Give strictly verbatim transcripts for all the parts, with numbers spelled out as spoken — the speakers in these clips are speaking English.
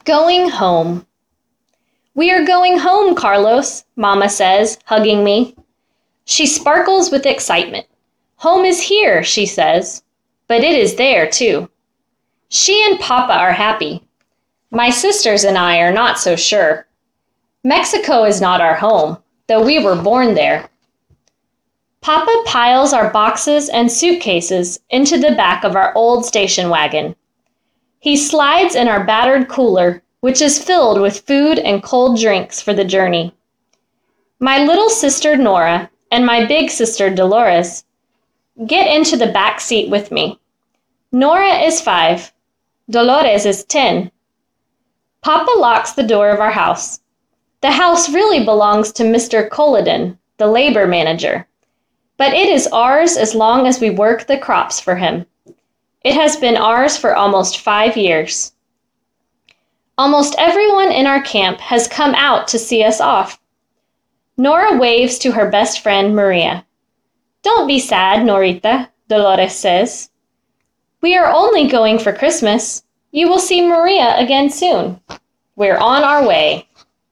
Going home. We are going home, Carlos, Mama says, hugging me. She sparkles with excitement. Home is here, she says, but it is there, too. She and Papa are happy. My sisters and I are not so sure. Mexico is not our home, though we were born there. Papa piles our boxes and suitcases into the back of our old station wagon. He slides in our battered cooler, which is filled with food and cold drinks for the journey. My little sister Nora and my big sister Dolores get into the back seat with me. Nora is five. Dolores is ten. Papa locks the door of our house. The house really belongs to Mister Colladin, the labor manager, but it is ours as long as we work the crops for him. It has been ours for almost five years. Almost everyone in our camp has come out to see us off. Nora waves to her best friend, Maria. Don't be sad, Norita, Dolores says. We are only going for Christmas. You will see Maria again soon. We're on our way.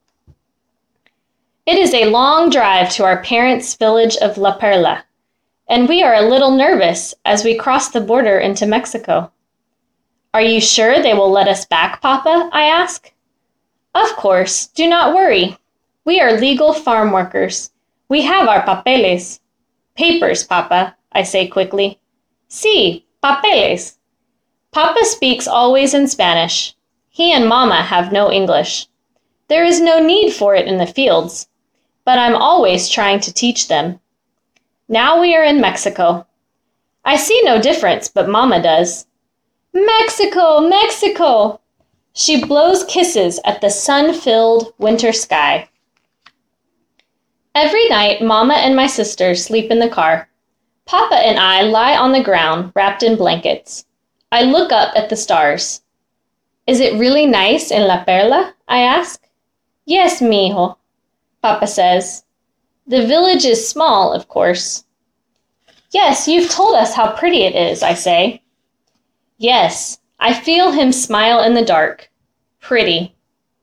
It is a long drive to our parents' village of La Perla, and we are a little nervous as we cross the border into Mexico. Are you sure they will let us back, Papa? I ask. Of course, do not worry. We are legal farm workers. We have our papeles. Papers, Papa, I say quickly. Sí, papeles. Papa speaks always in Spanish. He and Mama have no English. There is no need for it in the fields, but I'm always trying to teach them. Now we are in Mexico. I see no difference, but Mama does. Mexico, Mexico! She blows kisses at the sun-filled winter sky. Every night, Mama and my sisters sleep in the car. Papa and I lie on the ground, wrapped in blankets. I look up at the stars. Is it really nice in La Perla? I ask. Yes, mijo, Papa says. The village is small, of course. Yes, you've told us how pretty it is, I say. Yes, I feel him smile in the dark. Pretty.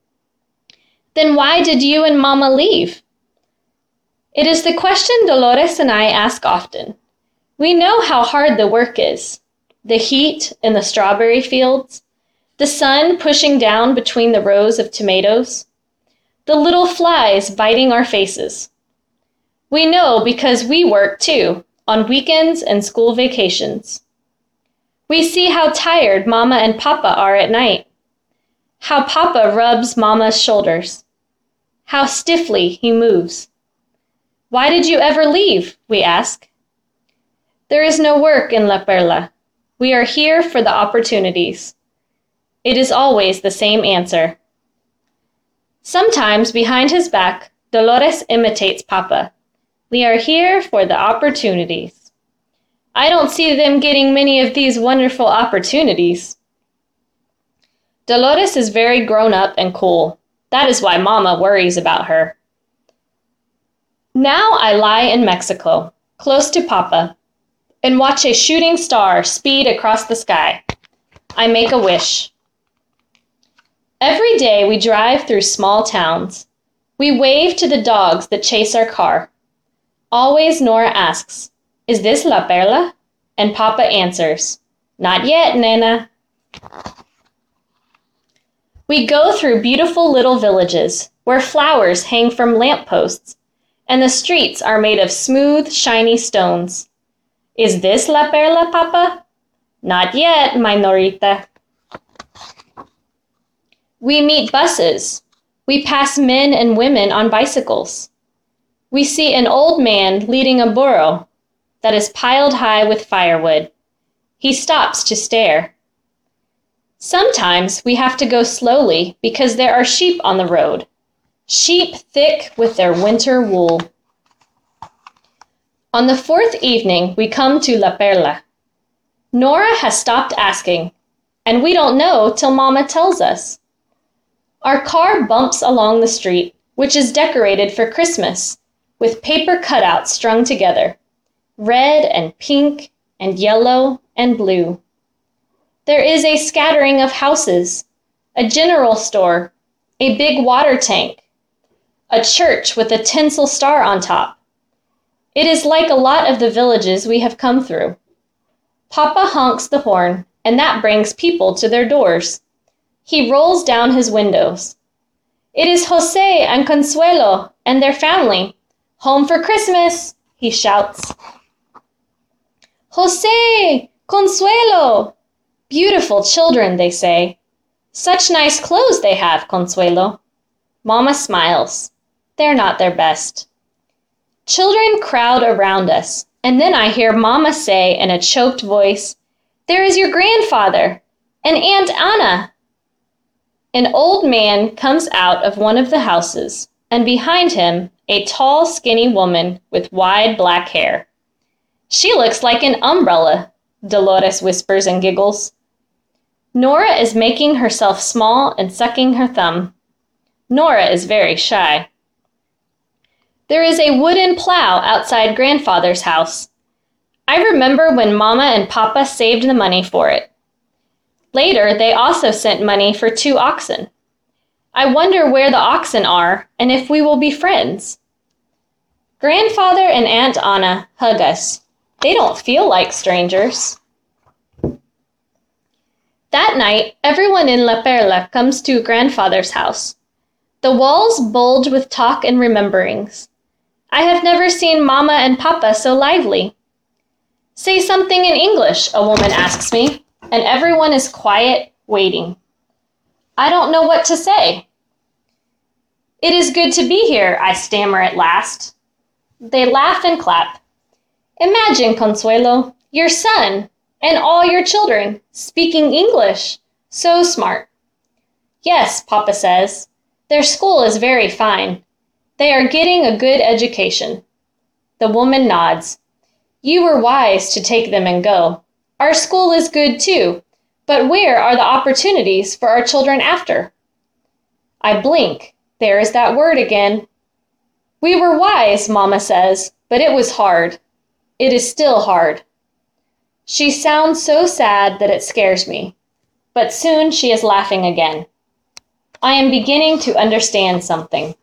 Then why did you and Mama leave? It is the question Dolores and I ask often. We know how hard the work is. The heat in the strawberry fields, the sun pushing down between the rows of tomatoes, the little flies biting our faces. We know because we work too, on weekends and school vacations. We see how tired Mama and Papa are at night, how Papa rubs Mama's shoulders, how stiffly he moves. Why did you ever leave? We ask. There is no work in La Perla. We are here for the opportunities. It is always the same answer. Sometimes behind his back, Dolores imitates Papa. We are here for the opportunities. I don't see them getting many of these wonderful opportunities. Dolores is very grown up and cool. That is why Mama worries about her. Now I lie in Mexico, close to Papa, and watch a shooting star speed across the sky. I make a wish. Every day we drive through small towns. We wave to the dogs that chase our car. Always Nora asks, "Is this La Perla?" And Papa answers, "Not yet, nena." We go through beautiful little villages where flowers hang from lampposts and the streets are made of smooth, shiny stones. Is this La Perla, Papa? Not yet, my Norita. We meet buses. We pass men and women on bicycles. We see an old man leading a burro that is piled high with firewood. He stops to stare. Sometimes we have to go slowly because there are sheep on the road. Sheep thick with their winter wool. On the fourth evening, we come to La Perla. Nora has stopped asking, and we don't know till Mama tells us. Our car bumps along the street, which is decorated for Christmas, with paper cutouts strung together, red and pink and yellow and blue. There is a scattering of houses, a general store, a big water tank, a church with a tinsel star on top. It is like a lot of the villages we have come through. Papa honks the horn, and that brings people to their doors. He rolls down his windows. It is Jose and Consuelo and their family. Home for Christmas, he shouts. Jose! Consuelo! Beautiful children, they say. Such nice clothes they have, Consuelo. Mama smiles. They're not their best. Children crowd around us, and then I hear Mama say in a choked voice, "There is your grandfather, and Aunt Anna." An old man comes out of one of the houses, and behind him, a tall, skinny woman with wide black hair. She looks like an umbrella, Dolores whispers and giggles. Nora is making herself small and sucking her thumb. Nora is very shy. There is a wooden plow outside Grandfather's house. I remember when Mama and Papa saved the money for it. Later, they also sent money for two oxen. I wonder where the oxen are and if we will be friends. Grandfather and Aunt Anna hug us. They don't feel like strangers. That night, everyone in La Perla comes to Grandfather's house. The walls bulge with talk and rememberings. I have never seen Mama and Papa so lively. Say something in English, a woman asks me, and everyone is quiet, waiting. I don't know what to say. It is good to be here, I stammer at last. They laugh and clap. Imagine, Consuelo, your son and all your children speaking English. So smart. Yes, Papa says. Their school is very fine. They are getting a good education. The woman nods. You were wise to take them and go. Our school is good too, but where are the opportunities for our children after? I blink. There is that word again. We were wise, Mama says, but it was hard. It is still hard. She sounds so sad that it scares me, but soon she is laughing again. I am beginning to understand something.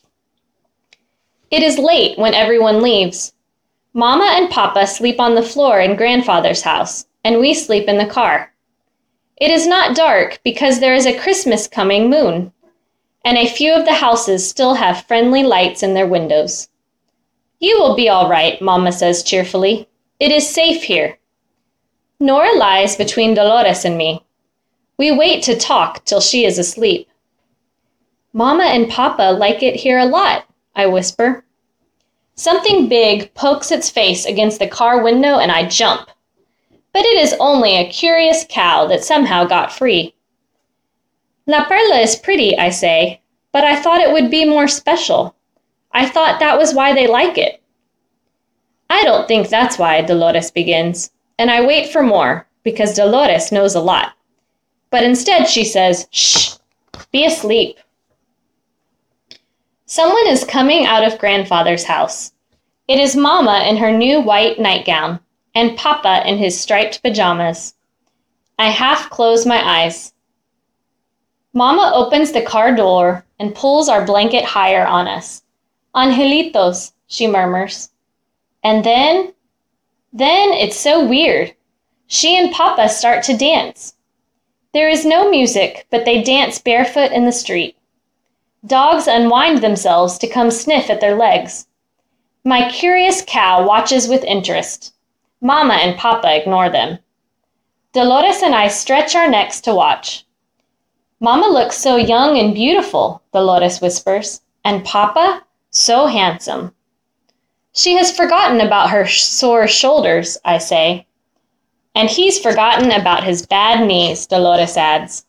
It is late when everyone leaves. Mama and Papa sleep on the floor in Grandfather's house, and we sleep in the car. It is not dark because there is a Christmas coming moon, and a few of the houses still have friendly lights in their windows. You will be all right, Mama says cheerfully. It is safe here. Nora lies between Dolores and me. We wait to talk till she is asleep. Mama and Papa like it here a lot, I whisper. Something big pokes its face against the car window and I jump. But it is only a curious cow that somehow got free. La Perla is pretty, I say, but I thought it would be more special. I thought that was why they like it. I don't think that's why, Dolores begins, and I wait for more, because Dolores knows a lot. But instead she says, shh, be asleep. Someone is coming out of Grandfather's house. It is Mama in her new white nightgown, and Papa in his striped pajamas. I half close my eyes. Mama opens the car door and pulls our blanket higher on us. Angelitos, she murmurs. And then, then it's so weird. She and Papa start to dance. There is no music, but they dance barefoot in the street. Dogs unwind themselves to come sniff at their legs. My curious cow watches with interest. Mama and Papa ignore them. Dolores and I stretch our necks to watch. Mama looks so young and beautiful, Dolores whispers, and Papa, so handsome. She has forgotten about her sore shoulders, I say. And he's forgotten about his bad knees, Dolores adds.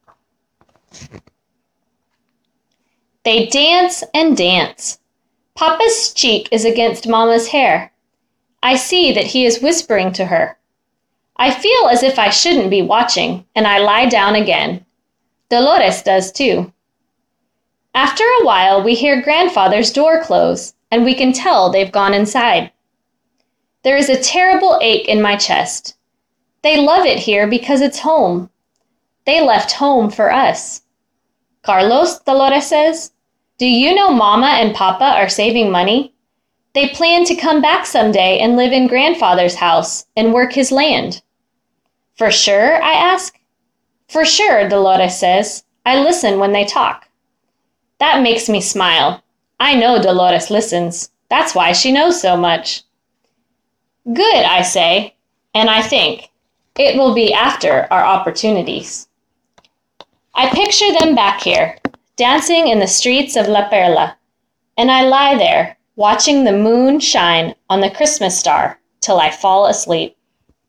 They dance and dance. Papa's cheek is against Mama's hair. I see that he is whispering to her. I feel as if I shouldn't be watching, and I lie down again. Dolores does too. After a while, we hear Grandfather's door close, and we can tell they've gone inside. There is a terrible ache in my chest. They love it here because it's home. They left home for us. Carlos, Dolores says, do you know Mama and Papa are saving money? They plan to come back someday and live in Grandfather's house and work his land. For sure, I ask. For sure, Dolores says. I listen when they talk. That makes me smile. I know Dolores listens. That's why she knows so much. Good, I say, and I think. It will be after our opportunities. I picture them back here, dancing in the streets of La Perla, and I lie there, watching the moon shine on the Christmas star till I fall asleep.